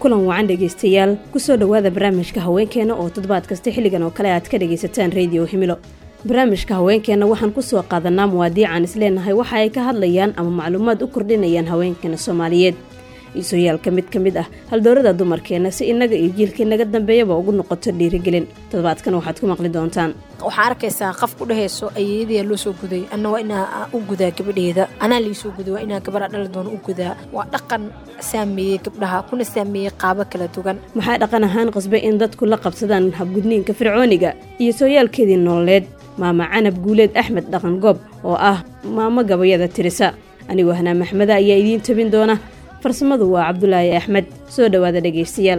kulan wacan dhegeystayaal kusoo dhawaada barnaamijka haweenkeena oo toddobaad kasta xilligan oo kale aad ka dhageysataan Radio Himilo. barnaamijka haweenkeena waxaan ku soo qaadanaa muwaadiican isleenahay waxa ay ka hadlayaan ama macluumaad u kordhinayaan haweenkeena Soomaaliyeed. isooyaalka mid ka mid ah haldoorada dumarkeena si inaga iyo jiilka naga dambeeyaba ugu noqoto dhiirigelin. toddobaadkan waxaad ku maqli doontaan waxaa arkaysaa qof ku dhahayso ayeeyadii loo soo guday anna waa inaa u gudaa gabadheeda anaa la soo guday waa inaa gabadha dhal doon u gudaa waa dhaqan saameeyay gabdhaha kuna saameeyay qaabo kala duwan. maxaa dhaqan ahaan qasbay in dadku la qabsadaan habgudniinka fircooniga iyo sooyaalkeedii nololeed. maama Canab Guuleed Axmed dhaqan goob oo ah maama gabayada tirisa. anigu Hanaa Maxmed ayaa idiin tabin doona. farsamadu waa Cabdulaahi Axmed. soo dhawaada dhageystayaal.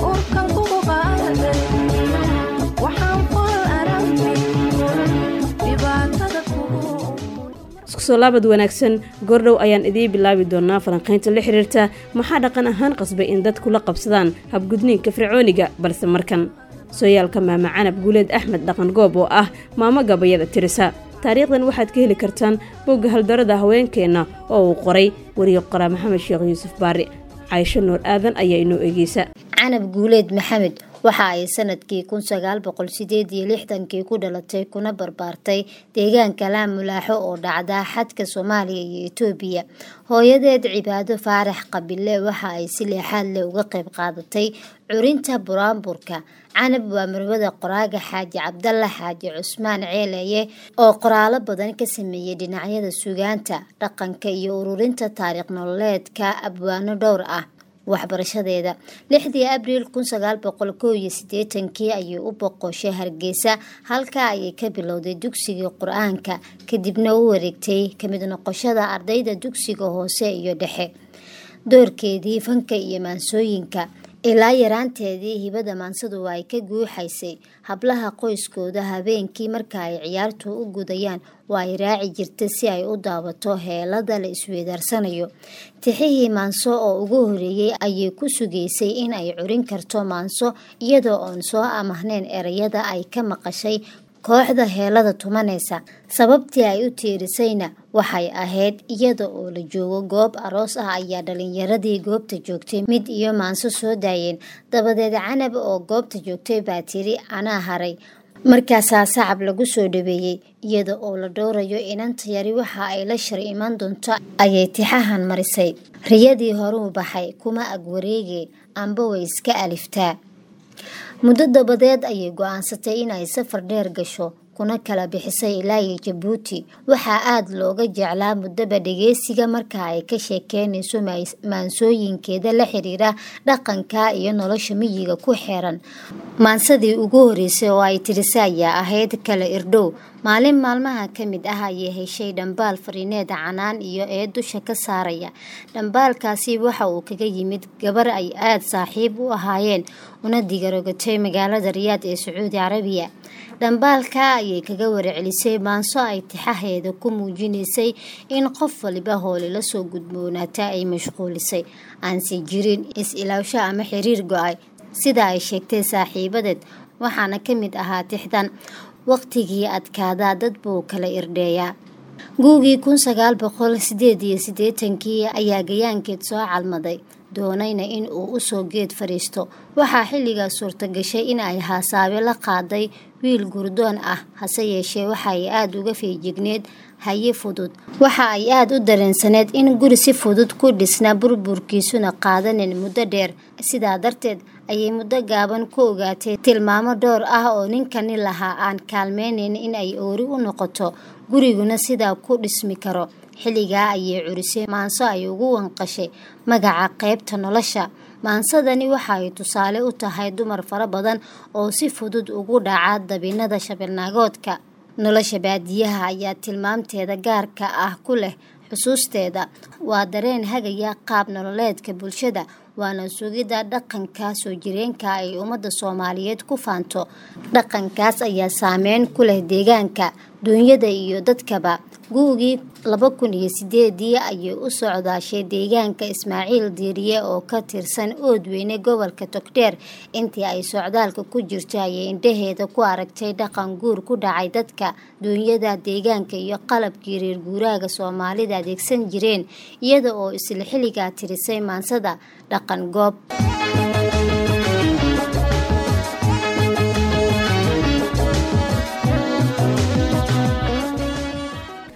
soo laabad wanaagsan gordhow ayaan idii bilaabi doonaa falanqaynta la xiriirta maxaa dhaqan ahaan qasbay in dadku la qabsadaan habgudniinka fircooniga balse markan sooyaalka maama Canab Guuleed Axmed dhaqan goob oo ah maama gabayada tirisa. taariikhdan waxaad ka heli kartaan bogga haldarada haweenkeena oo uu qoray wariye qoraa Maxamed Sheekh Yuusuf Baari. Caysho Nuur Aadan ayaa inoo eegeysa. Canab Guuleed Maxamed waxa ay sanadkii 1968 ku dhalatay kuna barbaartay deegaanka Laamulaaxo oo dhacda xadka Soomaaliya iyo Itoobiya. hooyadeed Cibaado Faarax Qabile waxa ay si leexaad leh uga qayb qaadatay curinta buraanburka. Canab waa marwada qoraaga Xaaji Cabdalla Xaaji Cusmaan Ceeleye oo qoraalo badan ka sameeyay dhinacyada suugaanta, dhaqanka iyo ururinta taariikh nololeedka abwaano dhowr ah. waxbarashadeeda 6 Abriil 1981 ayay u boqoshay Hargeysa halka ay ka bilowday dugsiga Quraanka kadibna u wareegtay kamid noqoshada ardayda dugsiga hoose iyo dhexe. doorkeedii fanka iyo maansooyinka ilaa yaraanteedii hibada maansadu ay ka guuxaysay hablaha qoyskooda habeenkii marka ay ciyaartu u gudayaan waa raaci jirtay si ay u daawato heelada la isweedaarsanayo. tixihii maanso oo ugu horeeyay ayay ku sugeysay in ay curin karto maanso iyadoo aan soo amahnayn erayada ay ka maqashay kooxda heelada tumanaysa. sababtii ay u tiirisayna waxay ahayd iyada oo la joogo goob aroos ah ayaa dhalinyaradii goobta joogtay mid iyo maanso soo daayeen. dabadeed Canab oo goobta joogtay baa tiri anaa haray. markaasaa sacab lagu soo dhaweeyay iyada oo la dhowrayo inanta yari waxa ay la shar iman doonto ayay tixahan marisay. riyadii horuu baxay kuma ag wareege amba way iska aliftaa. muddo dabadeed ayay go'aansatay in ay safar dheer gasho kuna kala bixisay ilaa Jabuuti. waxaa aad looga jeclaa muddaba dhageysiga marka ay ka sheekeynayso maansooyinkeeda la xiriira dhaqanka iyo nolosha miyiga ku xeeran. maansadii ugu horeysay oo ay tirisay ayaa ahayd kala irdhow. maalin maalmaha ka mid ah ayay heshay dhambaal fariineed canaan iyo ee dusha ka saaraya. dhambaalkaasi waxa uu kaga yimid gabar ay aad saaxiib u ahaayeen una digarogatay magaalada Riyaad ee Sacuudi Carabiya. dhambaalka ayay kaga warcelisay maanso ay tixaheeda ku muujinaysay in qof waliba hooli la soo gudboonaata ay mashquulisay aan si jirin is-ilaawsho ama xiriir go'ay sida ay sheegtay saaxiibadeed. waxaana ka mid ahaa tixdan waqtigii adkaada dad buu kala irdheeyaa. guugii 1988 ayaa gayaankeed soo calmaday doonayna in uu u soo geed fariisto. waxaa xilligaas suurta gashay in ay haasaabe la qaaday wiil gurdoon ah hase yeeshee waxa ay aad uga feejigneed haye fudud. waxa ay aad u dareensaneed in guri si fudud ku dhisna burburkiisuna qaadanin muddo dheer. sidaa darteed ayay muddo gaaban ku ogaatay tilmaamo dhowr ah oo ninkani lahaa aan kaalmeynayn in ay oori u noqoto guriguna sidaa ku dhismi karo. xilligaa ayay curisay maanso ay ugu wanqashay magaca qaybta nolosha. maansadani waxa ay tusaale u tahay dumar fara badan oo si fudud ugu dhaca dabinada shabeelnaagoodka. nolosha baadiyaha ayaa tilmaamteeda gaarka ah ku leh xusuusteeda. waa dareen hagaya qaab nololeedka bulshada waana sugidda dhaqanka soo jireenka ay ummadda Soomaaliyeed ku faanto. dhaqankaas ayaa saameyn ku leh deegaanka, dunyada iyo dadkaba. guugii 2008 ayay u socdaashay deegaanka Ismaaciil Diiriye oo ka tirsan Oodweyne gobolka Togdheer. intii ay socdaalka ku jirtay ayay indhaheeda ku aragtay dhaqan guur ku dhacay dadka, dunyada, deegaanka iyo qalabkii reer guuraaga Soomaalida adeegsan jireen iyada oo isla xilligaa tirisay maansada dhaqan goob.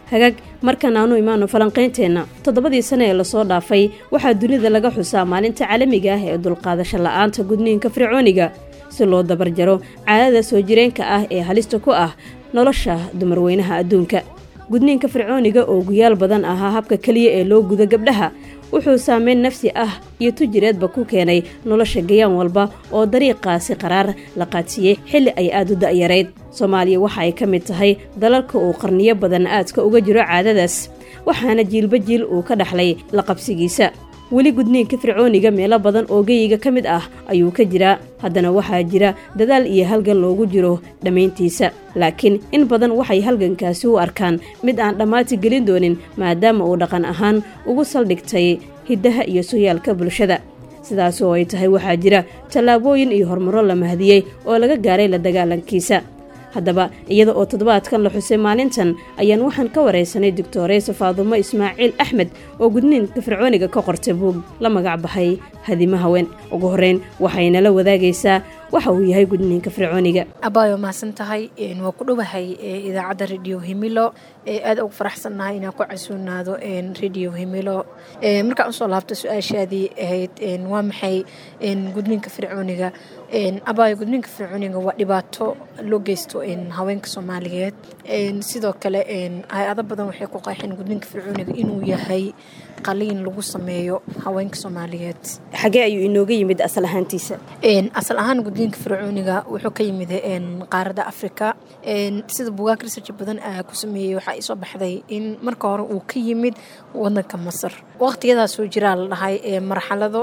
hagaag markan aanu imaano falanqaynteenna 7 sano ee lasoo dhaafay waxaa dunida laga xusaa maalinta caalamiga ah ee dulqaadasho la'aanta gudniinka fircooniga si loo dabarjaro caadada soo jireenka ah ee halista ku ah nolosha dumarweynaha adduunka. gudniinka fircooniga oo guyaal badan ahaa habka kaliya ee loo gudo gabdhaha wuxuu saameyn nafsi ah iyo tujireedba ku keenay nolosha gayaan walba oo dariiqaasi qaraar la qaadsiiyey xilli ay aad u da'yarayd. Soomaaliya waxa ay ka mid tahay dalalka uu qarniyo badan aadka uga jiro caadadaas, waxaana jiilba jiil uu ka dhaxlay la qabsigiisa. weli gudniinka fircooniga meelo badan oo geyiga ka mid ah ayuu ka jiraa, haddana waxaa jira dadaal iyo halgan loogu jiro dhammayntiisa. laakiin in badan waxay halgankaasi u arkaan mid aan dhammaati gelin doonin maadaama uu dhaqan ahaan ugu saldhigtay hiddaha iyo sooyaalka bulshada. sidaas oo ay tahay waxaa jira tallaabooyin iyo horumaro la mahdiyey oo laga gaaray la dagaalankiisa. haddaba iyada oo toddobaadkan la xusay maalintan ayaan waxaan ka waraysanay doctoreysa Faadumo Ismaaciil Axmed oo gudniinka fircooniga ka qortay buug la magac baxay Hadimo Haween. ugu horeyn waxayna la wadaagaysaa waxa uu yahay gudniinka fircooniga. abaayo maasan tahay waa ku dhawahay idaacadda Radio Himilo aad ugu faraxsanahay inaan ku casuunaado Radio Himilo. markaan soo laabto su'aashaadii ahayd waa maxay gudniinka fircooniga. abaayo gudniinka fircooniga waa dhibaato loo geysto haweenka Soomaaliyeed. sidoo kale hay'ado badan waxay ku qeexeen gudniinka fircooniga inuu yahay qaliin lagu sameeyo haweenka Soomaaliyeed. xagee ayuu inooga yimid asal ahaantiisa? asal ahaan gudniinka fircooniga wuxuu ka yimid qaaradda Afrika. sida buugaag research badan ku sameeyay waxa ay soo baxday in marka hore uu ka yimid wadanka Masar. waqtiyadaas soo jiraa la dhahay marxalado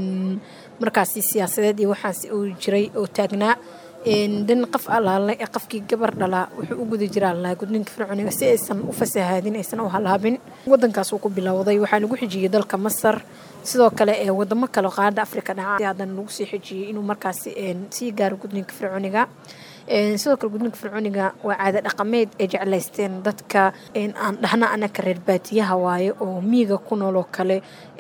markaasi siyaasadeed iyo waxaas uu jiray oo taagnaa dan qof alaale qofkii gabar dhala wuxuu u guda jiraa la gudniinka fircooniga si aysan u fasahaadin aysan u halaabin. wadankaas uu ku bilowday waxaa lagu xijiyay dalka Masar. sidoo kale wadamo kale qaaradda Afrika dhaca hadan lagu sii xijiyay inuu markaasi sii gaaro gudniinka fircooniga. sidoo kale gudniinka fircooniga waa caado dhaqameed ay jeclaysteen dadka aan dhahna anaka reer baadiyaha waaye oo miyiga ku nool oo kale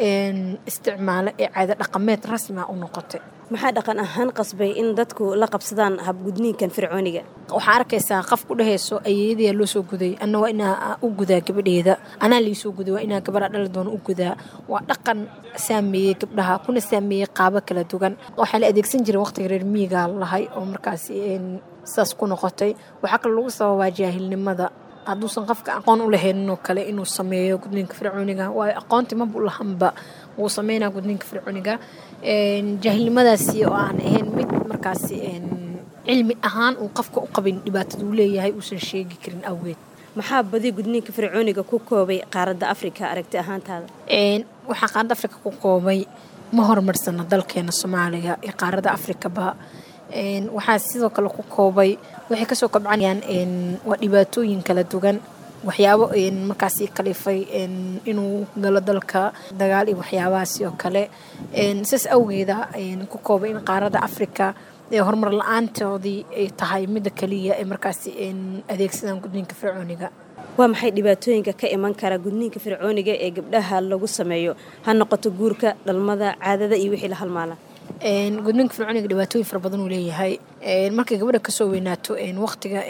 isticmaalo caado dhaqameed rasmi ah u noqotay. maxaa dhaqan ahaan qasbay in dadku la qabsadaan hab gudniinkan fircooniga? waxaa arkaysaa qof ku dhahayso ayeeyadii loo soo guday anna waa inaa u gudaa gabadheeda, anaa lii soo guday waa inaa gabadha dhali doono u gudaa. waa dhaqan saameeyey gabdhaha kuna saameeyey qaabo kala duwan. waxaa la adeegsan jiray waqtiga reer miyiga lahay oo markaasi saas ku noqotay. waxaa kale lagu sababaa jaahilnimada hadduusan qofka aqoon u lahayn oo kale inuu sameeyo gudniinka fircooniga. waayo aqoonti ma buu lahanba wuu sameynaa gudniinka fircooniga. jaahilnimadaasi oo aan ahayn mid markaasi cilmi ahaan uu qofka u qabin dhibaatada uu leeyahay uusan sheegi karin awgeed. maxaa badi gudniinka fircooniga ku koobay qaaradda Afrika aragti ahaantaada? waxaa qaaradda Afrika ku koobay ma horumarsana dalkeena Soomaaliya ee qaaradda Afrikaba. waxaa sidoo kale ku koobay waxay ka soo kobcanayaan waa dhibaatooyin kala duwan. waxyaabo markaasi kalifay inuu galo dalka dagaal iyo waxyaabahaasi oo kale. sidaas awgeeda ku koobay in qaaradda Afrika horumar la'aantoodii ay tahay midda kaliya ee markaasi adeegsadaan gudniinka fircooniga. waa maxay dhibaatooyinka ka iman kara gudniinka fircooniga ee gabdhaha lagu sameeyo, ha noqoto guurka, dhalmada, caadada iyo wixii la halmaala? gudniinka fircooniga dhibaatooyin fara badan uu leeyahay. markay gabadha ka soo weynaato waqtiga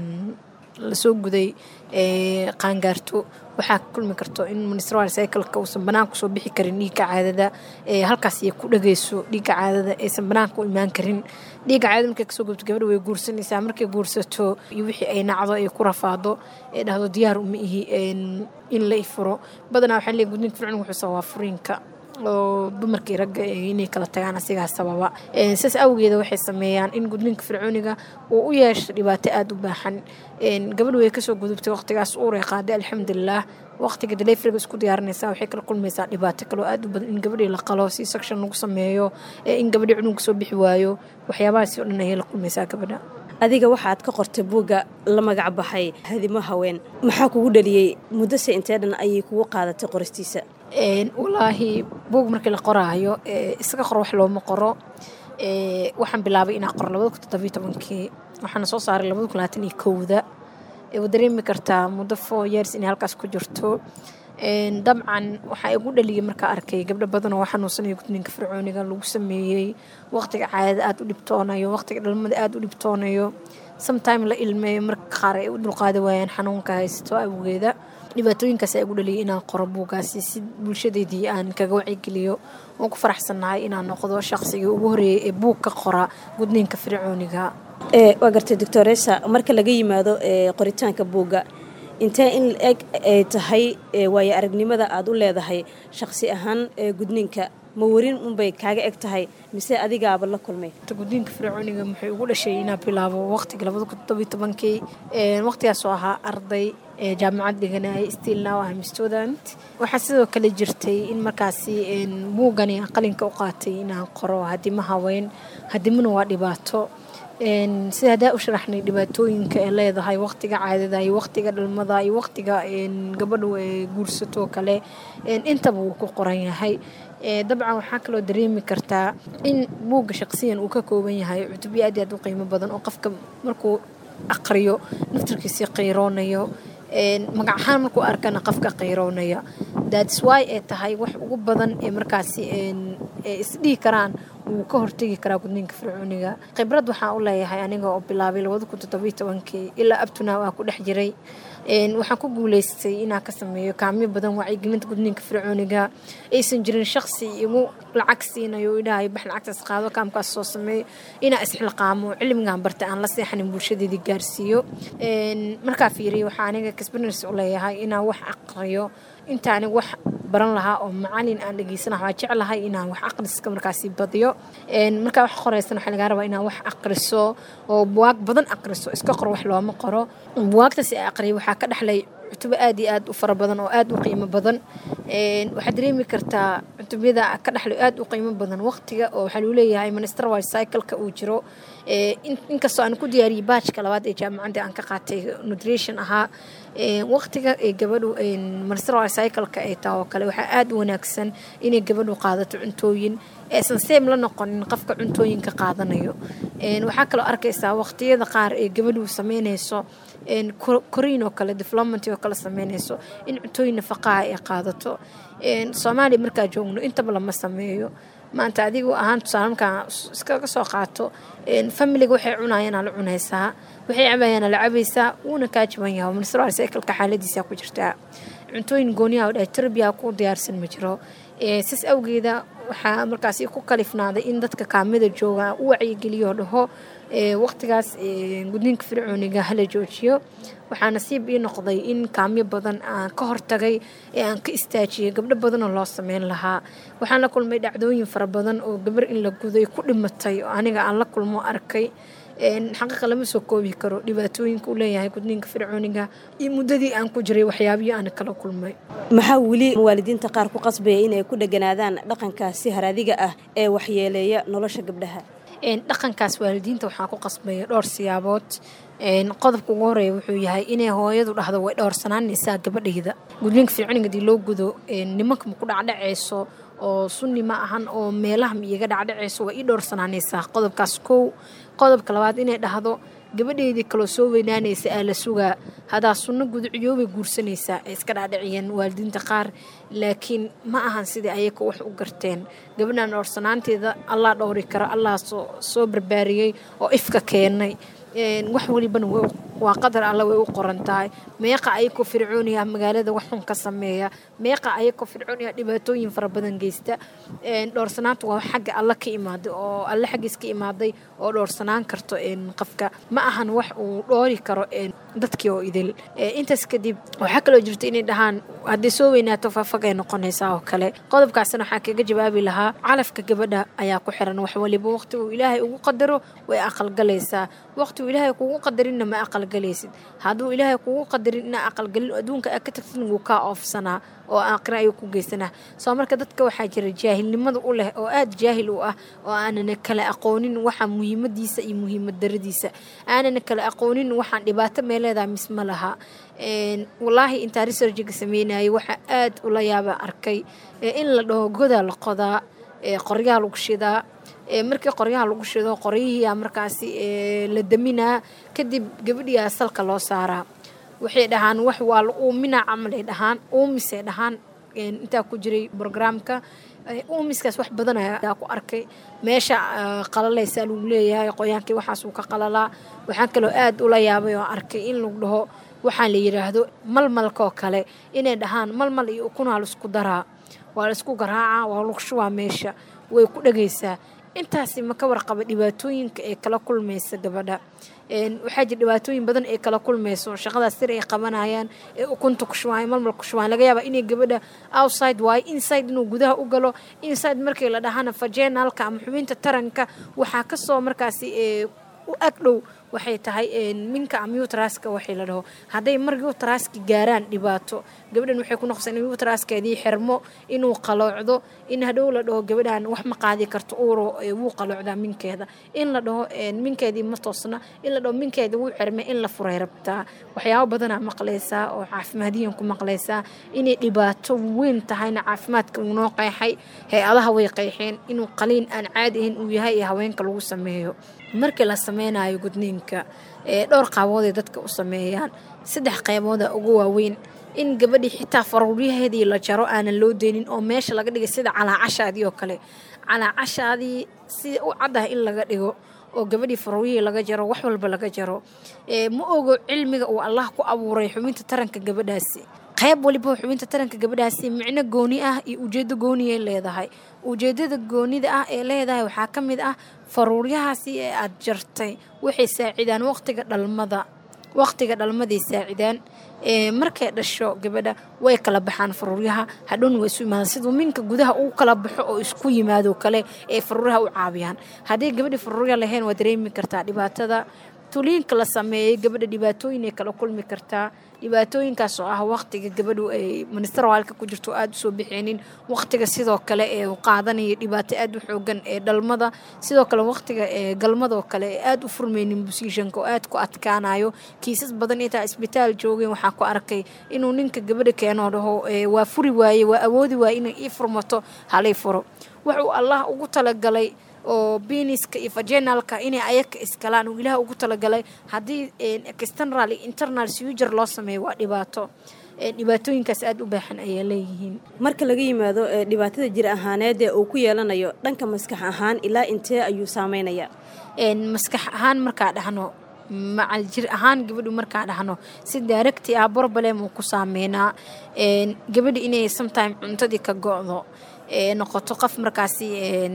la soo guday qaangaarto waxaa kulmi karto in menstrual cycle-ka uusan banaanka soo bixi karin dhiigga caadada. halkaas ay ku dhageyso dhiigga caadada aysan banaanka u imaan karin. dhiigga caadada markay kasoo gubto gabadha way guursanaysaa. markay guursato iyo wixii ay nacdo ay ku rafaado ee dhahdo diyaar uma ihi in la ifuro. badanaa waxaa leeyahay gudniinka fircooniga wuxuu sababaa furiinka oo dumarkii ragga inay kala tagaan asigaa sababa. sidaas awgeeda waxay sameeyaan in gudniinka fircooniga uu u yeesho dhibaato aad u baahan. gabadhu way kasoo gudubtay waqtigaas uur ay qaaday alxamdulilah. waqtiga deliveryga isku diyaarinaysaa waxay kala kulmaysaa dhibaato kale oo aad u badan in gabadhii la qalo si section lagu sameeyo in gabadhii cunugga soo bixi waayo. waxyaabahaasi oo dhan ayay la kulmaysaa gabadha. adiga waxaad ka qortay buugga la magac baxay Hadimo Haween. maxaa kugu dhaliyey muddase intee dhan ayay kugu qaadatay qoristiisa? walaahi buug markii la qoraayo isaga qor wax looma qoro. waxaan bilaabay inaan qoro 2017 waxaana soo saaray 2021. waa dareemi kartaa muddo 4 years inay halkaas ku jirto. dabcan waxaa igu dhaliyay markaa arkay gabdho badan oo xanuunsanaya gudniinka fircooniga lagu sameeyey waqtiga caadada aad u dhibtoonayo, waqtiga dhalmada aad u dhibtoonayo, sometime la ilmeeyo marka qaar ay u dulqaadi waayaan xanuunka haysto awgeeda. dhibaatooyinkaas ayaa igu dhaliyay inaan qoro buugaasi si bulshadeedii aan kaga wacyigeliyo. waan ku faraxsanahay inaan noqdo shaqsigii ugu horeeyay ee buug ka qora gudniinka fircooniga. waa gartay doctoressa, marka laga yimaado qoritaanka buugga, intee in eg ay tahay waayo aragnimada aad u leedahay shaqsi ahaan gudniinka? ma warin unbay kaaga eg tahay mise adigaaba la kulmay? gudniinka fircooniga maxay ugu dhashay inaan bilaabo waqtiga 2017 waqtigaas oo ahaa arday jaamacad dhiganay still now I'm a student. waxaa sidoo kale jirtay in markaasi buugani qalinka u qaatay inaan qoro hadima haween, hadimana waa dhibaato. sida hadaa u sharaxnay dhibaatooyinka ee leedahay waqtiga caadada iyo waqtiga dhalmada iyo waqtiga gabadhu guursato kale intaba uu ku qoran yahay. dabcan waxaa kaloo dareemi kartaa in buugga shaqsiyan uu ka kooban yahay cutubyo aad u qiimo badan oo qofka markuu aqriyo naftirkiisa qayroonayo, magac ahaan markuu arkana qofka qayroonaya. that's why ay tahay wax ugu badan ee markaasi isdhihi karaan wuu ka hortegi karaa gudniinka fircooniga. khibrad waxaan u leeyahay aniga oo bilaabay 2017 ilaa abtuna waa ku dhex jiray. waxaan ku guuleystay inaan ka sameeyo kaamiyo badan wacyigelinta gudniinka fircooniga. aysan jirin shaqsi igu lacag siinayo ilaahay bax lacagtaas qaado kaamkaas soo sameeyo, inaan isxilqaamo cilmigaan bartay aan la seexanin bulshadeedii gaarsiiyo. markaa fiiriyo waxaa aniga experience u leeyahay inaan wax aqriyo intaan wax baran lahaa oo macallin aan dhageysanahay. waxaan jeclahay inaan wax aqriska markaasi badiyo. markaa wax qoraysan waxaa laga rabaa inaan wax aqriso oo buugaag badan aqriso, iska qor wax looma qoro. buugaagtaas ay aqriyo waxaa ka dhaxlay cutubo aad iyo aad u fara badan oo aad u qiimo badan. waxaad dareemi kartaa cutubada ka dhaxlay aad u qiimo badan waqtiga oo waxaa lagu leeyahay menstrual cycle-ka uu jiro. inkastoo aan ku diyaariyey baajka labaad ee jaamacadda aan ka qaatay nutrition ahaa, waqtiga ee gabadhu menstrual cycle-ka ay tahay oo kale waxaa aad u wanaagsan inay gabadhu qaadato cuntooyin aysan seem la noqonin qofka cuntooyinka qaadanayo. waxaa kaloo arkaysaa waqtiyada qaar ee gabadhu sameynayso koriin oo kale development oo kale sameynayso in cuntooyin nafaqaa ay qaadato. Soomaaliya markaa joogno intaba lama sameeyo. maanta adigu ahaan tusaale markaa iskaga soo qaato familiga waxay cunayaan la cunaysaa, waxay cabayaan la cabaysaa, uuna kaa jaban yahay menstrual cycle-ka xaaladiisa ku jirtaa. cuntooyin gooniya oo tarbiya ku diyaarsan ma jiro. sis awgeeda waxaa markaasi ku kalifnaaday in dadka kaamida jooga u wacyigeliyo dhaho waqtigaas gudniinka fircooniga hala joojiyo. waxaa nasiib ii noqday in kaamiyo badan aan ka hortagay aan ka istaajiyay gabdho badan oo loo sameyn lahaa. waxaan la kulmay dhacdooyin fara badan oo gabar in la guday ku dhimatay oo aniga aan la kulmo arkay. xaqiiqa lama soo koobi karo dhibaatooyinka uu leeyahay gudniinka fircooniga iyo muddadii aan ku jiray waxyaabiyo aan kala kulmay. maxaa weli waalidiinta qaar ku qasbaya inay ku dhaganaadaan dhaqankaasi haraadiga ah ee waxyeeleeya nolosha gabdhaha? dhaqankaas waalidiinta waxaa ku qasbaya dhowr siyaabood. qodobka ugu horeeya wuxuu yahay inay hooyadu dhahdo way dhowrsanaanaysaa gabadhayda. gudniinka fircooniga hadii loo gudo nimanka ma ku dhacdhacayso oo sunni ma ahan oo meelaha iyaga dhacdhacayso way ii dhowrsanaanaysaa. qodobkaas kow. qodobka labaad inay dhahdo gabadheedii kaloo soo weynaanaysa aa la sugaa hadaa sunno gudciyoobay guursanaysaa ay iska dhacdhaciyeen waalidiinta qaar. laakiin ma ahan sidii ayaka wax u garteen. gabadhan dhowrsanaanteeda allah dhowri kara, allah soo barbaariyey oo ifka keenay. wax walibana waa qadar alla way u qoran tahay. meeqa ayakoo fircooniya magaalada wax xun ka sameeya, meeqa ayakoo fircooniya dhibaatooyin fara badan geysta. dhowrsanaanta waa xagga alla ka imaaday oo alle xaggiis ka imaaday oo dhowrsanaan karto qofka. ma ahan wax uu dhoori karo dadkii oo idil. intaas kadib waxaa kaloo jirta inay dhahaan haddii soo weynaato faafagay noqonaysaa oo kale. qodobkaasna waxaa kaga jawaabi lahaa calafka gabadha ayaa ku xiran. wax waliba waqti uu ilaahay ugu qadaro way aqalgalaysaa. waqti uu ilaahay kugu qadarinna ma aqalgalaysid. hadduu ilaahay kugu qadarin inaa aqalgalin adduunka aad ka tagtin wuu kaa oofsanaa oo aakhira ayuu ku geysanaa. soo marka dadka waxaa jira jaahilnimada u leh oo aad jaahil u ah oo aanana kala aqoonin waxa muhiimadiisa iyo muhiimad daradiisa, aanana kala aqoonin waxaan dhibaato meeleedaa misma laha. wallaahi intaa researchiga sameynayay waxaa aad ula yaaba arkay in la dhaho godaa la qodaa, qoryaha lagu shidaa. markii qoryaha lagu shido qoryihiiya markaasi la daminaa, kadib gabadhiyaa salka loo saaraa. waxay dhahaan wax waa la uuminaa camalay dhahaan, uumisay dhahaan. intaa ku jiray programka uumiskaas wax badan ayaa ku arkay. meesha qalalaysa lagu leeyahay qoyaankii waxaas uu ka qalalaa. waxaan kaloo aad ula yaabay oo arkay in lagu dhaho waxaan la yiraahdo malmalka oo kale inay dhahaan malmal iyo ukuna la isku daraa waa la isku garaaca waa lagu shubaa meesha way ku dhageysaa intaasi ma ka warqaba dhibaatooyinka ee kala kulmaysa gabadha waxaa jira dhibaatooyin badan ee kala kulmayso shaqadaas sir ay qabanayaan ee ukunta ku shubaan malmal ku shubaan laga yaabaa inay gabadha outside waay inside inuu gudaha u galo inside markii la dhahana vaginalka ama xubinta taranka waxaa ka soo markaasi u agdhow waxay tahay minka ama utraska waxay la dhaho hadday markii utraski gaaraan dhibaato gabadhan waxay ku noqonaysaa in utraskeedii xirmo inuu qaloocdo in hadhow la dhaho gabadhan wax ma qaadi karto uuro wuu qaloocdaa minkeeda in la dhaho minkeedii ma toosna in la dhaho minkeedii wuu xirmay in la furay rabtaa waxyaabo badanaa maqlaysaa oo caafimaadiyan ku maqlaysaa inay dhibaato weyn tahayna caafimaadka noo qeexay hay-adaha way qeexeen inuu qaliin aan caadi ahayn uu yahay ee haweenka lagu sameeyo markii la sameynayo gudniinka dhowr qaabood ay dadka u sameeyaan 3 qaybooda ugu waaweyn in gabadhii xitaa faruuryaheedii la jaro aanan loo deynin oo meesha laga dhigay sida calaacashaadii oo kale calaacashaadii si u caddahay in laga dhigo oo gabadhii faruuryihii laga jaro wax walba laga jaro ma ogo cilmiga uu Allah ku abuuray xubinta taranka gabadhaasi qayb waliba xubinta taranka gabadhaasi micno gooni ah iyo ujeedo gooni ay leedahay ujeedada goonida ah ee leedahay waxaa ka mid ah faruuryahaasi ee aad jartay waxay saacidaan waqtiga dhalmadii saacidaan markay dhasho gabadha way kala baxaan faruuryaha hadhoon way isu yimaadaan siduu minka gudaha uu kala baxo oo isku yimaado kale ee faruuryaha u caawiyaan haddii gabadhi faruurya lahayn waa dareemi kartaa dhibaatada tuliinka la sameeyay gabadha dhibaatooyin ay kala kulmi kartaa dhibaatooyinkaas oo ah waqtiga gabadhu ay ministarwaalka ku jirto aad u soo bixeenin waqtiga sidoo kale ee uu qaadanayo dhibaato aad u xoogan ee dhalmada sidoo kale waqtiga ee galmada oo kale aad u furmeynin positionka oo aad ku adkaanayo kiisas badan inta isbitaal joogeen waxaa ku arkay inuu ninka gabadha keeno dhaho waa furi waaye waa awoodi waaye inay ii furmato halay furo wuxuu Allah ugu talagalay oo biniska iyo vaginalka inay ayaka iskalaan oo Ilaahay ugu talagalay hadii external iyo internal suture loo sameeyo waa dhibaatooyinkaas aad u baahan ay leeyihiin marka laga yimaado dhibaatada jir ahaaneed ee uu ku yeelanayo dhanka maskax ahaan ilaa intee ayuu saameynaya maskax ahaan marka dhahno macal jir ahaan gabadhu marka dhahno si direct ah problem uu ku saameynaa gabadhu inay sometimes cuntadii ka go'do noqoto qof markaasi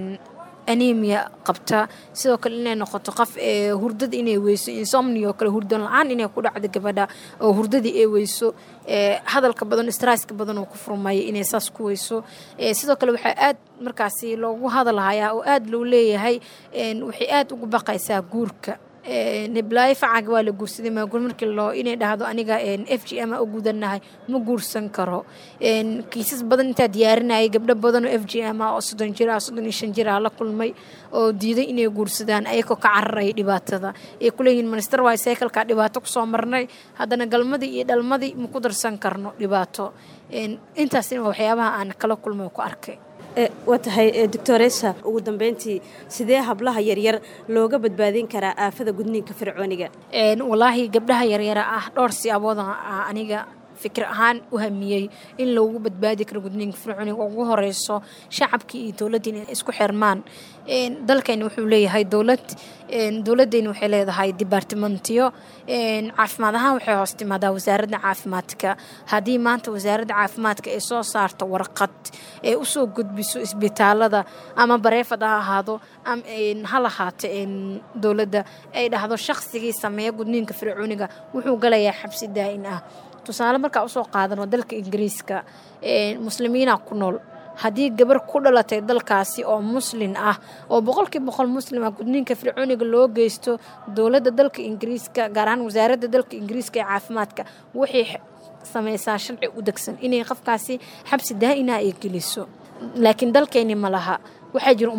anemia qabta sidoo kale inay noqoto qof hurdada inay weyso insomnia kale hurdan la'aan inay ku dhacdo gabadha oo hurdadii ay weyso hadalka badan stresska badan oo ku furmay inay saas ku weyso sidoo kale waxa aad markaasi loogu hadalhayaa oo aad loo leeyahay waxay aad ugu baqaysaa guurka niblaay facaag waa la guursaday ma guur markii loo inay dhahdo aniga FGM u gudanahay ma guursan karo kiisas badan inta diyaarinay gabdho badan oo FGM oo 30 jir 35 jir la kulmay oo diiday inay guursadaan ayagoo ka cararay dhibaatada ee kuleeyin minister way cycle-ka dhibaato ku soo marnay hadana galmadii iyo dhalmadii ma ku darsan karno dhibaato intaasina waxyaabaha aan kala kulmay ku arkay watahay doctoressa ugu dambeyntii sidee hablaha yaryar looga badbaadin karaa aafada gudniinka fircooniga wallaahi gabdhaha yaryar ah dhowr siyaabood aniga fikir ahaan u hamiyay in loogu badbaadi karo gudniinka fircooniga ugu horeyso shacabkii iyo dawladda inay isku xirmaan dalkayna wuxuu leeyahay dawladdeena waxay leedahay departmentiyo caafimaad ahaan waxay hoos timaadaa wasaaradda caafimaadka haddii maanta wasaaradda caafimaadka ay soo saarto warqad ee u soo gudbiso isbitaalada ama bareefad ha ahaado ha lahaato dawladda ay dhahdo shaqsigii sameeya gudniinka fircooniga wuxuu galayaa xabsi daa'in ah tusaale markaa usoo qaadano dalka ingiriiska muslimiina ku nool haddii gabar ku dhalatay dalkaasi oo muslin ah oo 100% muslim ah gudniinka fircooniga loo geysto dawladda dalka ingiriiska gaar ahaan wasaaradda dalka ingiriiska ee caafimaadka waxay sameysaa sharci u degsan inay qofkaasi xabsi daa'ina ay geliso laakiin dalkeeni ma laha waxaa jira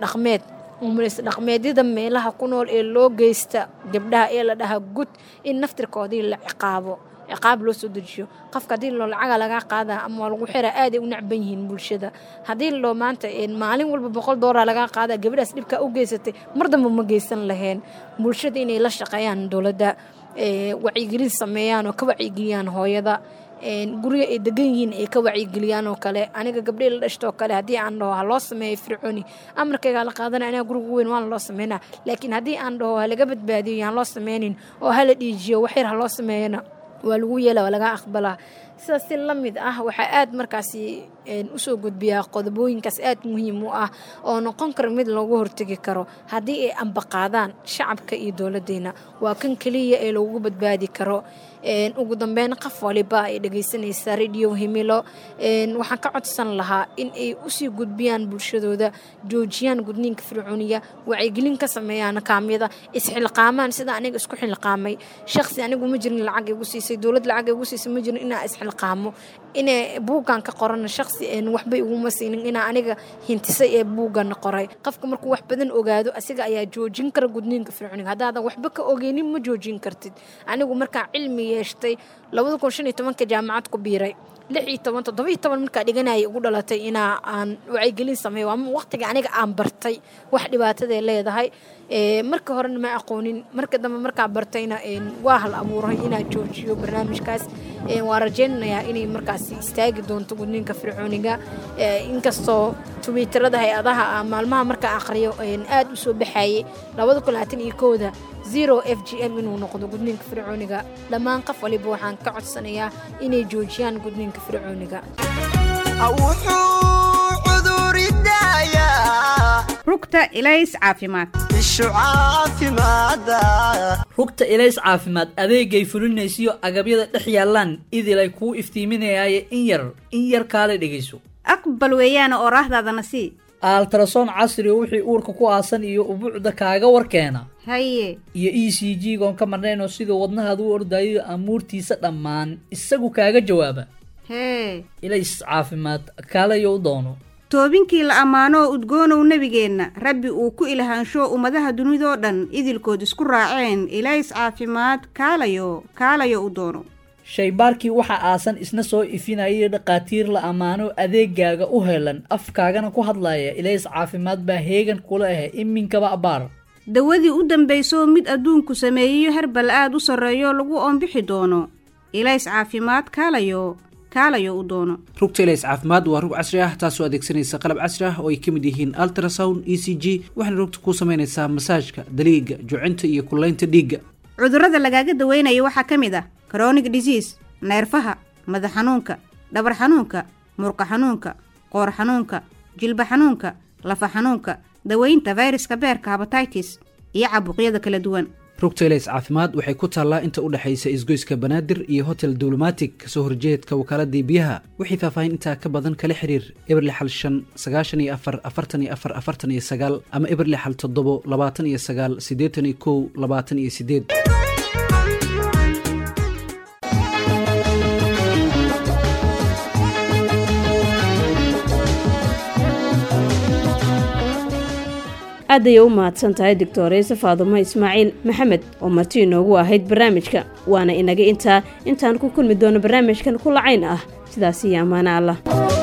umulis dhaqmeedyada meelaha ku nool ee loo geysta gabdhaha ee la dhaha gud in naftirkoodii la ciqaab loo soo dejiyo qofka hadii loo lacag laga qaada ama lagu xira aad ay u nacban yihiin bulshada hadii loo maanta maalin walba $100 laga qaada gabadhaas dhibka u geysatay mardanba ma geysan lahayn bulshada inay la shaqeeyaan dawladda wacyigelin sameeyaan oo ka wacyigeliyaan hooyada guriga ay degan yihiin ay ka wacyigeliyaan oo kale aniga gabdhaha la dhashto kale hadii aan dhaho loo sameeyo fircooni amarkayga la qaadanaa aniga guriga weyn waan loo sameynaa laakiin hadii aan dhaho laga badbaadiyo aan loo sameynin oo hala dhiijiyo wax yar loo sameeyana waa lagu yeela waa laga aqbalaa. sidaas si la mid ah waxaa aad markaasi usoo gudbiyaa qodobooyinkaas aad muhiim u ah oo noqon kara mid loogu hortegi karo haddii ay ambaqaadaan shacabka iyo dowladdeena. waa kan keliya ee loogu badbaadi karo. ugu dambeyn qof waliba ay dhegaysanaysa radio Himilo waxaan ka codsan lahaa in ay usii gudbiyaan bulshadooda, joojiyaan gudniinka fircooniga, wacyigelin ka sameeyaan kaamyada, isxilqaamaan sida aniga isku xilqaamay. shakhsi anigu ma jirin lacag igu siisay, dowlad lacag igu siisay ma jirin inaa isxilqaamo. inay buugaan ka qorana shakhsi waxba iguma siinin inaa aniga hintisay ee buugan qoray. qofka markuu wax badan ogaado asiga ayaa joojin kara gudniinka fircooniga. haddaadan waxba ka ogeynin ma joojin kartid. anigu markaa cilmi yeeshtay 2015 jaamacad ku biiray 17 markaa dhiganayay ugu dhalatay inaa aan wacyigelin sameeyo. ama waqtiga aniga aan bartay wax dhibaatadee leedahay. marka horena ma aqoonin, marka dambe markaa bartayna waa hal abuuray inaa joojiyo barnaamijkaas. waa rajaynayaa inay markaasi istaagi doonto gudniinka fircooniga. inkastoo twitterada hay-adaha maalmaha markaa aqriyo aad u soo baxayay 2021 0 FGM inuu noqdo gudniinka fircooniga. dhammaan qof waliba waxaan ka codsanayaa inay joojiyaan gudniinka fircooniga. rugta ilays caafimaad rugta ilays caafimaad adeegay fulinaysiyo agabyada dhex yaalaan idil ay kuu iftiiminayaaye in yar kaale dhegayso. aqbal weeyaana oo raahdaadana sii altrason casri oo wixii uurka ku aasan iyo ubuucda kaaga warkeena. haye iyo ECG goon ka marnayno sida wadnahaad u ordayo amuurtiisa dhammaan isagu kaaga jawaaba. hee ilays caafimaad kaalayo u doono. toobinkii la ammaano udgoonow nabigeenna rabbi uu ku ilahaansho ummadaha dunidoo dhan idilkood isku raaceen ilays caafimaad kaalayo u doono. shaybaarkii waxa aasan isna soo ifinayay dhaqaatiir la ammaano adeegaaga u helan afkaagana ku hadlaya. ilays caafimaad baa heegan kula ah iminkaba abaar. dawadii u dambayso mid adduunku sameeyo herbal aad u sarreeyo lagu oonbixi doono. ilays caafimaad kaalayo u doono. rugta ilays caafimaad waa rug casri ah taasoo adeegsanaysa qalab casri ah oo ay ka mid yihiin ultrasound, ECG. waxaana rugta ku samaynaysaa masaajka, daliiga, jucinta iyo kulaynta dhiigga. cudurrada lagaaga daweynayo waxaa ka mid ah chronic disease, neerfaha, madax xanuunka, dhabar xanuunka, murqa xanuunka, qoor xanuunka, jilba xanuunka, lafa xanuunka, daweynta fayraska beerka hepatitis iyo caabuqyada kala duwan. rugta ilays caafimaad waxay ku taallaa inta u dhaxaysa isgoyska Banaadir iyo Hotel Diplomatic kasoo horjeedka wakaaladda biyaha. wixii faahfaahin intaa ka badan kala xiriir Eberle xal 5 94 44 49 ama Eberle xal 7 29 81 28. aad ayay u mahadsan tahay doctorayse Faadumo Ismaaciil Maxamed oo marti inoogu ahayd barnaamijka. waana inaga intaan ku kulmi doono barnaamijkan ku lacayn ah. sidaas iyo amaana Allah.